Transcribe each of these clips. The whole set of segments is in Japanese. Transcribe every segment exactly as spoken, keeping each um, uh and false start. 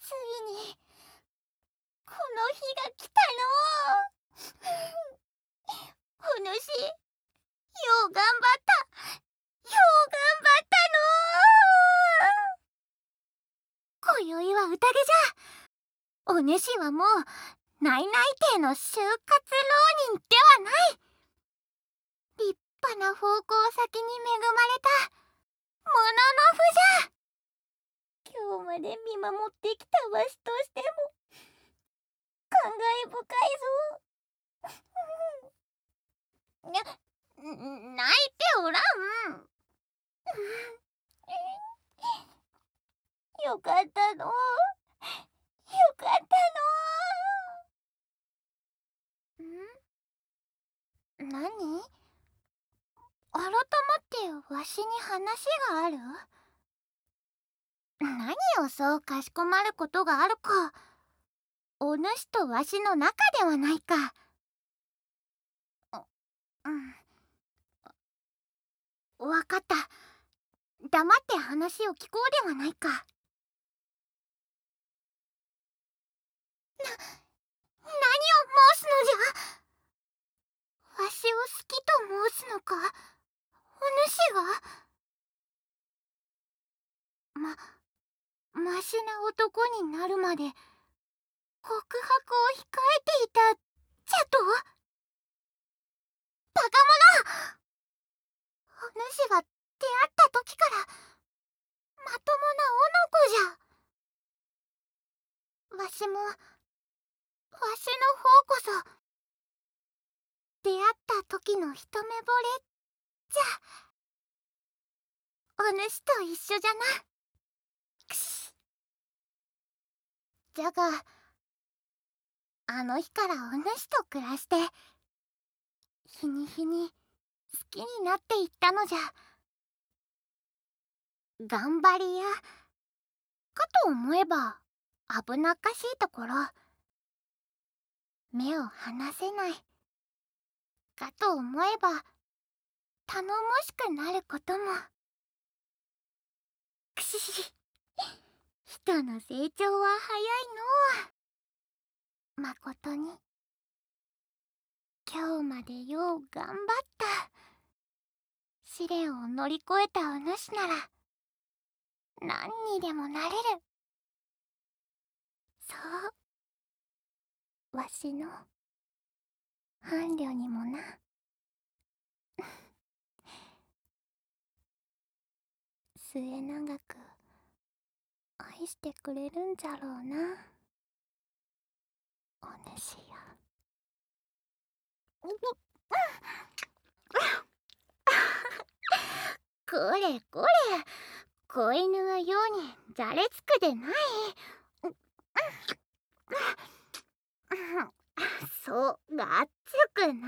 ついにこの日が来たのう。おぬし、よう頑張った。よう頑張ったの。今宵は宴じゃ。お主はもう内々定の就活浪人ではない。立派な奉公先に恵まれたもののふじゃ。今日まで見守ってきたわしとしても感慨深いぞ。な、泣いておらん。よかったの。よかったの。ん？何？改まってわしに話がある？何をそうかしこまることがあるか。お主とわしの仲ではないか。うん。わかった。黙って話を聞こうではないか。な、何を申すのじゃ。わしを好きと申すのか、お主が。ま、マシな男になるまで告白を控えていたじゃと？バカ者！お主は出会った時からまともなおの子じゃ。わしもわしの方こそ出会った時の一目惚れじゃ。お主と一緒じゃな。くし。じゃがあの日からお主と暮らして日に日に好きになっていったのじゃ。頑張り屋かと思えば危なっかしいところ、目を離せないかと思えば頼もしくなることも。くしし。人の成長は早いのう。まことに今日までよう頑張った。試練を乗り越えたお主なら何にでもなれる。そう、わしの伴侶にもな。末永く愛してくれるんじゃろうな、お主や。これこれ、子犬はようにじゃれつくでない。そうがっつくな。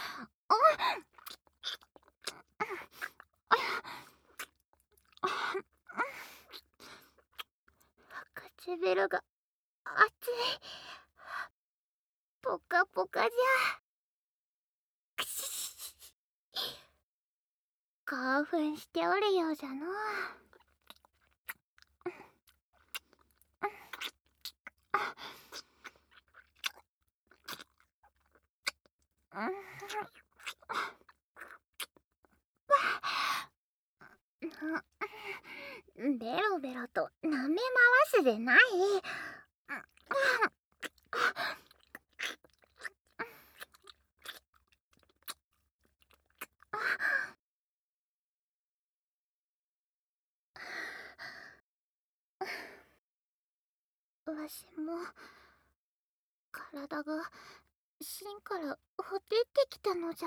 唇が熱い。ポカポカじゃ。くしし。興奮しておるようじゃのう。ベロベロと舐め回すでない。わしも体が芯からほてってきたのじゃ。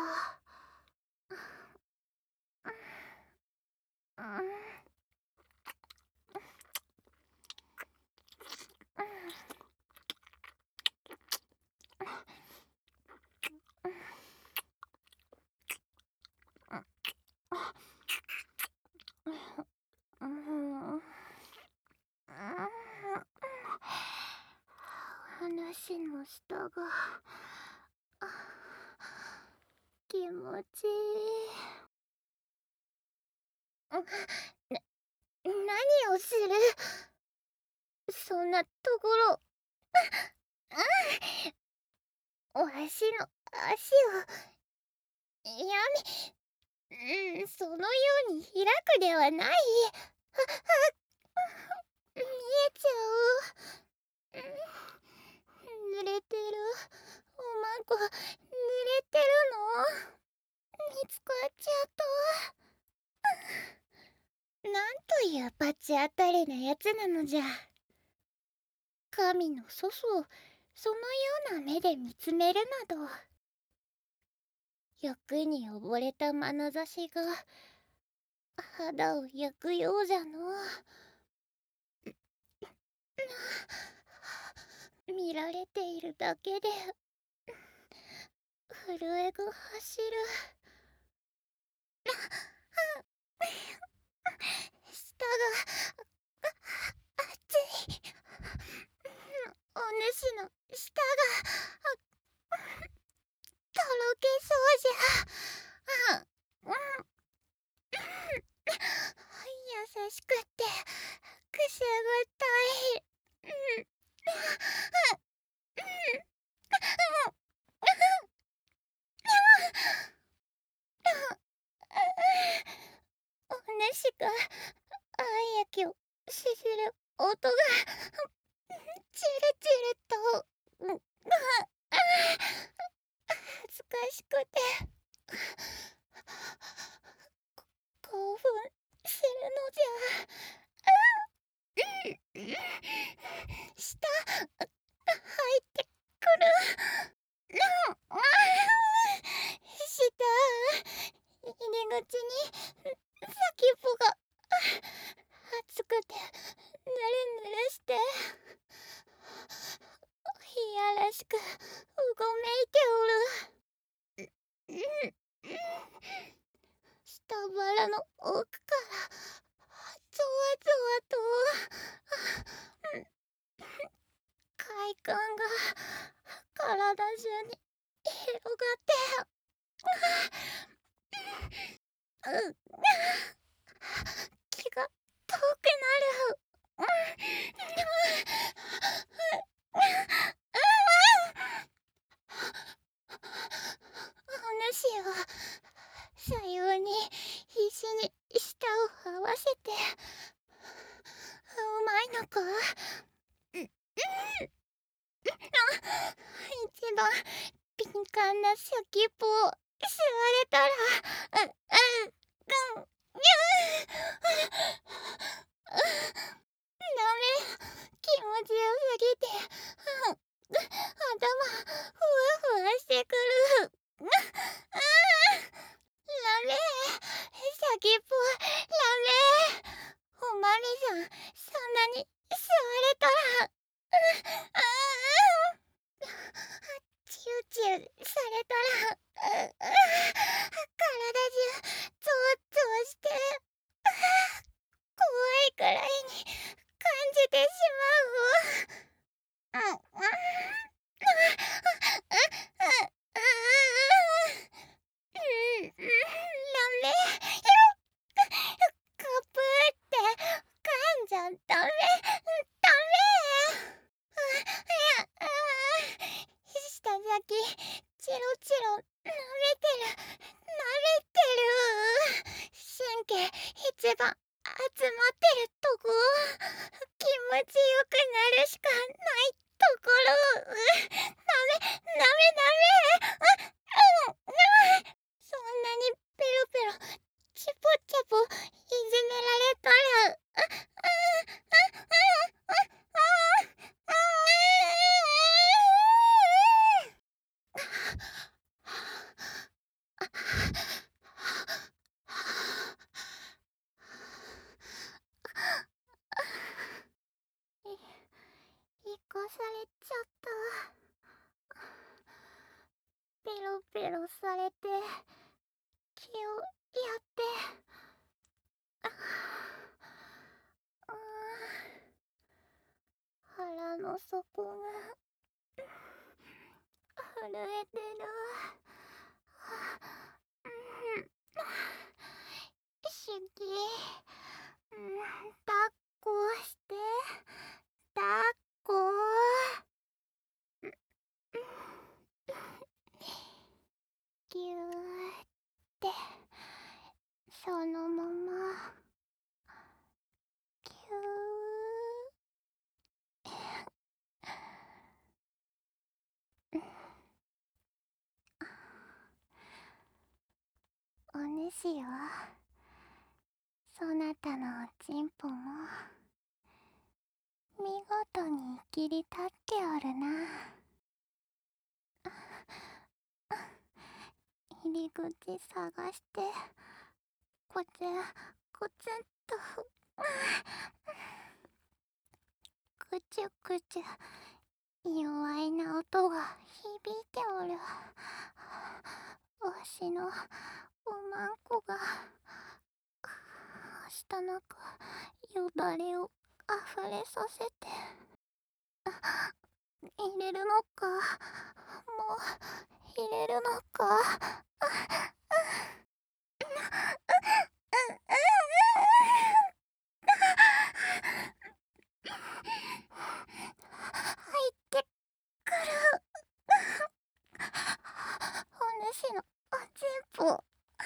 話の下が気持ちいい。な、何をする？ そんなところ、うん、わしの足をやめ、うん、そのように開くではない。あ、あ、見えちゃう。濡れてる。おまんこ濡れてるの。見つかっちゃった。なんという罰当たりなやつなのじゃ。神の祖父をそのような目で見つめるなど。欲に溺れた眼差しが肌を焼くようじゃの。見られているだけで震えが走る。舌が熱い。お主の舌がとろけそうじゃ。うん、うん、優しくてくすぐったい。うん、お主が愛液をすする音がチルチルと、うん、恥ずかしくて興奮するのじゃ。舌入ってくる。舌入り口に先っぽが熱くてぬるぬるしていやらしくうごめいておる。うん、下腹の奥からゾワゾワと快感が体中に広がって、うん、気が遠くなる。お主はさように必死に舌を合わせてうまいのか。うん、うん、一番敏感な先っぽを吸われたら、うん、うん、うん、にゃダメ、気持ちよすぎて、うん、頭ふわふわしてくる。うん、ダメ、先っぽダメ。おまみさん、そんなに吸われたら、うん、チューチューされたら、体中ゾワゾワして、怖いくらいに感じてしまう。うん、うん、うん、うん、うん、ダメ。カプーって噛んじゃダメ。ダメ。舌先チロチロ舐めてる舐めてる。神経一番集まってるとこ、気持ちよくなるしかないところ。ダメダメダメ。うん、うん、そんなにペロペロチポチャポいじめられたら、あ、あ、あ、あ、あ、あ、生かされちゃった。ペロペロされて気をやって、あ、腹の底が震えてる。うん、シュキ、うん、抱っこして抱そのままぎゅー。お主はそなたのおちんぽも見事に切り立っておるな。入り口探してこつんこつんとくちゅくちゅ弱いな音が響いておる。わしのおまんこがはしたなくよだれをあふれさせて入れるのか、もう入れるのか。入ってくる。お主のおちんぽ。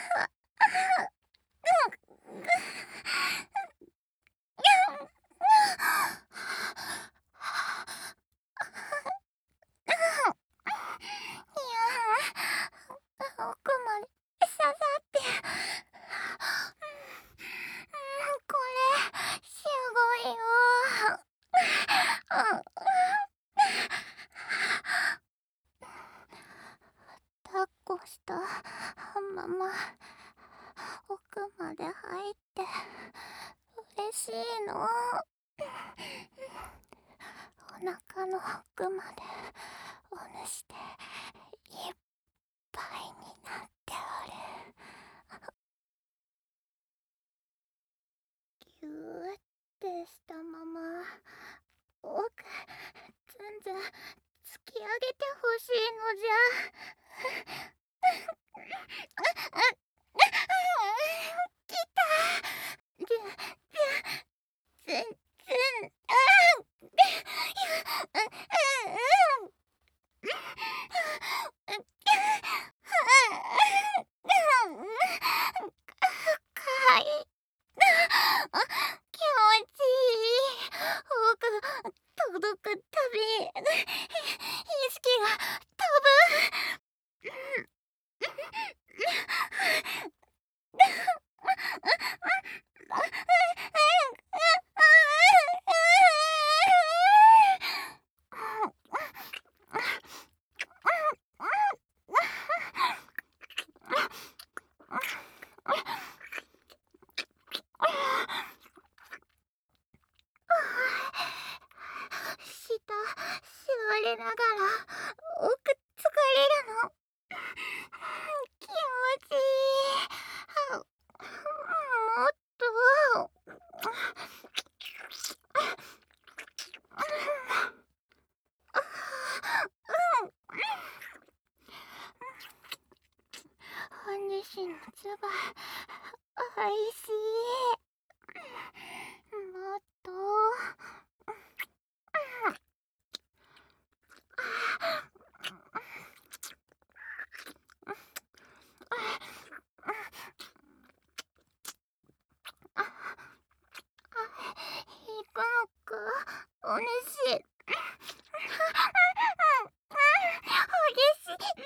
奥まで刺さってこれすごいよ。抱っこしたまま奥まで入って嬉しいの。お腹の奥までお主でいっぱいになっておる。ぎゅーってしたまま奥ずんずん突き上げてほしいのじゃ。きた。ずずずんずんあかい。気持ちいい。奥届くたび意識が飛ぶ。下座りながら奥疲れるの。気持ちいい。もっと。お主のつばおいしい。もっと。行くのかお主。激しい。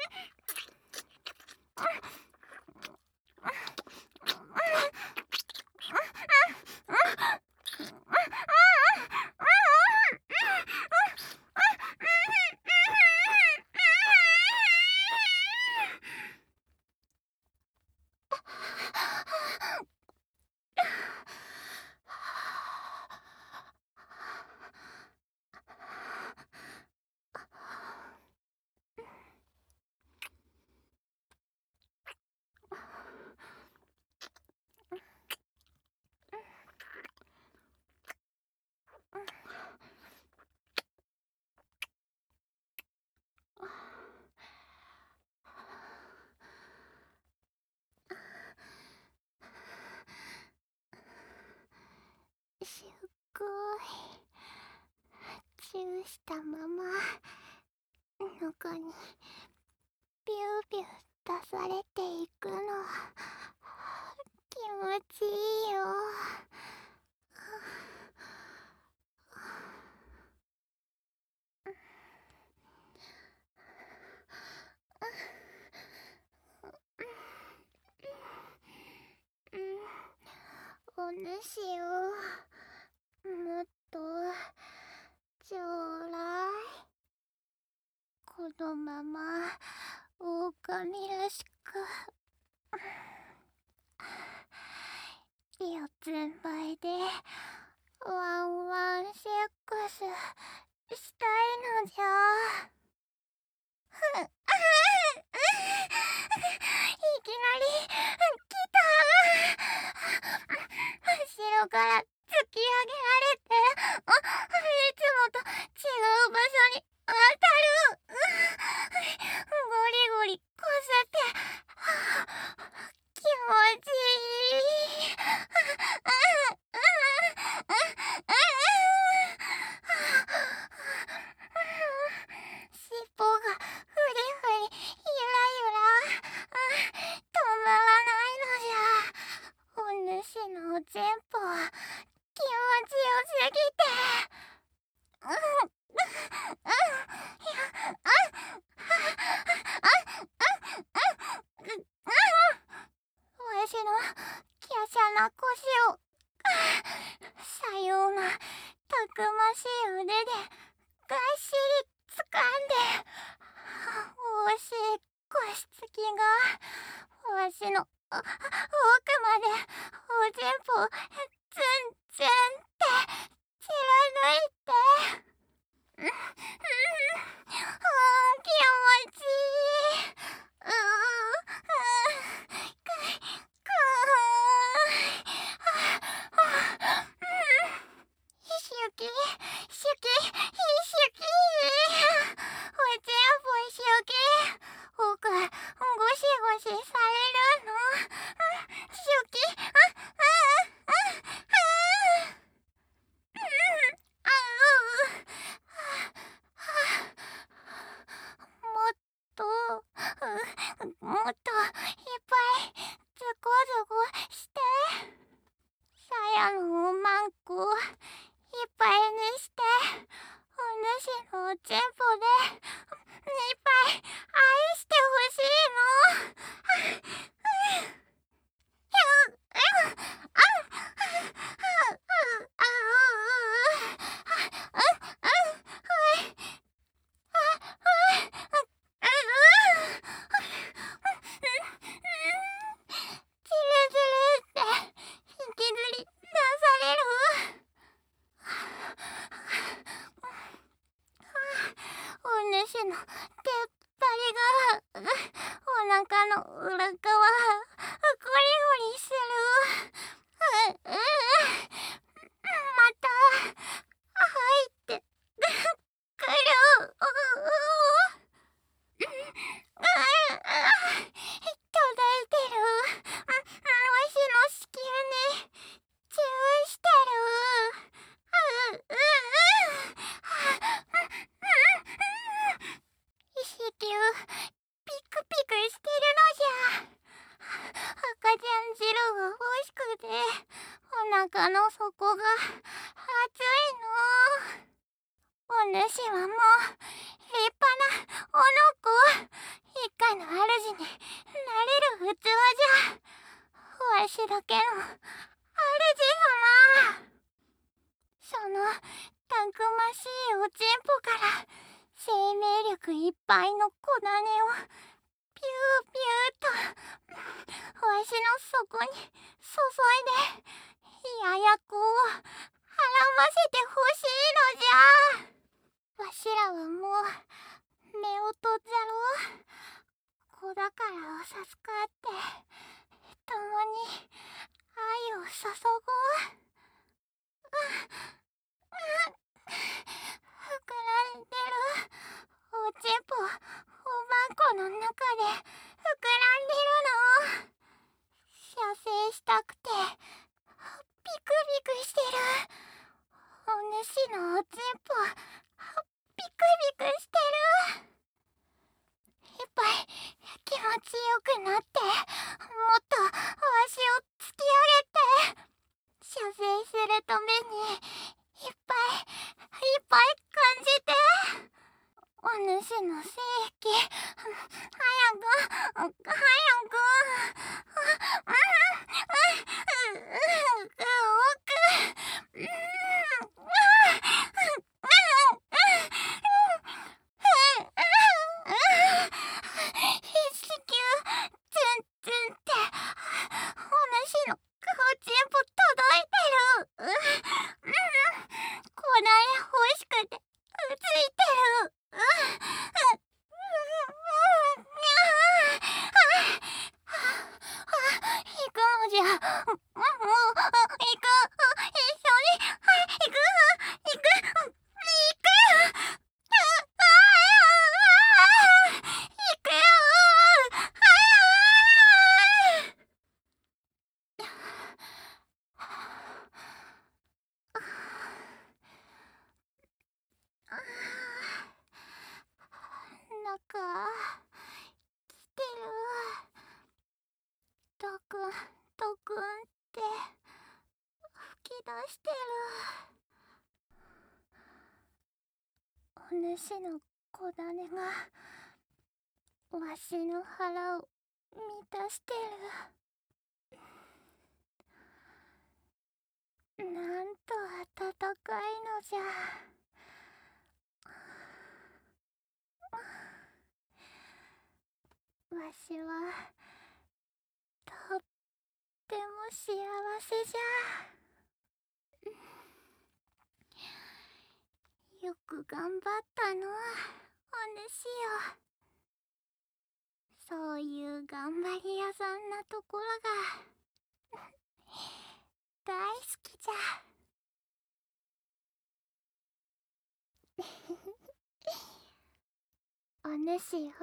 すっごい。チューしたまま中にビュービュー出されていくの。気持主をもっとちょうだい。このまま狼らしく四つん這いでワンワンセックスしたいのじゃ。いきなり来た。後ろから突き上げられて、いつもと違う場所に当たる。ゴリゴリこすって気持ちいい。尻尾がフリフリゆらゆら止まらないのじゃ。お主の前歩は気持ちよすぎて。わしの華奢な腰をさようなたくましい腕でがっしり掴んで、惜しい腰つきがわしの奥までお前歩をツンツンって貫いて、うんうん、気持ちいい。うーかいかーい。シュキシュキシュキ。お前歩シュキ。奥ゴシゴシされるの。シュキ。ああああもっともっといっぱいズコズコして。さやのマンコいっぱいにして、お主の前歩でいっぱい愛してほしいの。お主の出っ張りがお腹の裏側ゴリゴリする。ううまた入ってくる。届いてる。わしの子宮にチューしてる。うう子宮ピクピクしてるのじゃ。赤ちゃん汁が欲しくてお腹の底が熱いの。お主はもう立派なおのこ。一家の主になれる器じゃ。わしだけの主様。そのたくましいおちんぽから生命力いっぱいの粉根をピューピューとわしの底に注いで、ややこをはらませてほしいのじゃ。わしらはもう夫婦じゃろ。子宝を授かって共に愛を注ごう。膨らんでるおちんぽおばんこの中で膨らんでるの。射精したくてビクビクしてる。お主のおちんぽビクビクしてる。いっぱい気持ちよくなって、もっとわしを突き上げてもう、行く、一緒に、はい、行く、行く、行く、行くよ、なんか来てる。トくん、トくんって吹き出してる。お主の子種がわしの腹を満たしてる。なんと温かいのじゃ。わしはとっても幸せじゃ。よく頑張ったの、お主よ。そういう頑張り屋さんなところが大好きじゃ。お主よ、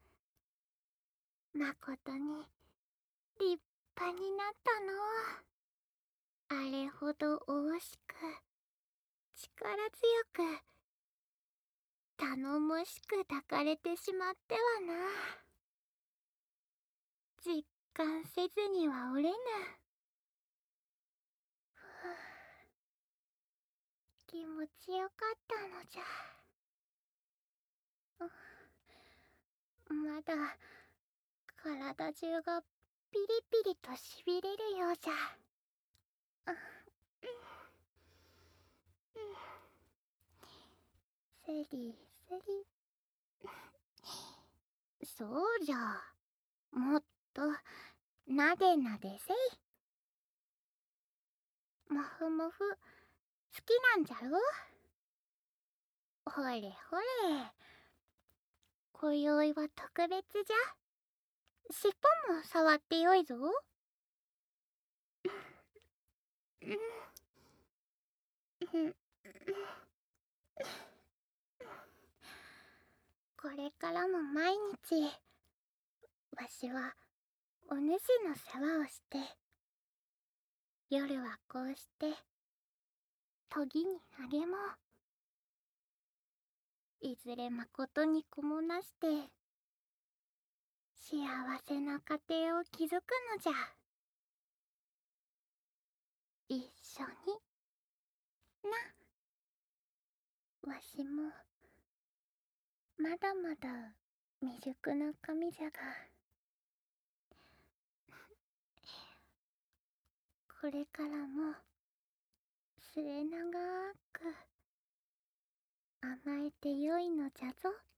まことに立派になったの。あれほどおしく力強く頼もしく抱かれてしまってはな。実感せずにはおれぬ。気持ちよかったのじゃ。まだ体中がピリピリとしびれるようじゃ。セリセリ。そうじゃ。もっとなでなでせい。もふもふ好きなんじゃろ。ほれほれ、今宵は特別じゃ。尻尾も触ってよいぞ。これからも毎日わしはお主の世話をして、夜はこうして研ぎに励もう。いずれまことに子もなして幸せな家庭を築くのじゃ。一緒にな。わしもまだまだ未熟な髪じゃが、これからも末永く甘えてよいのじゃぞ。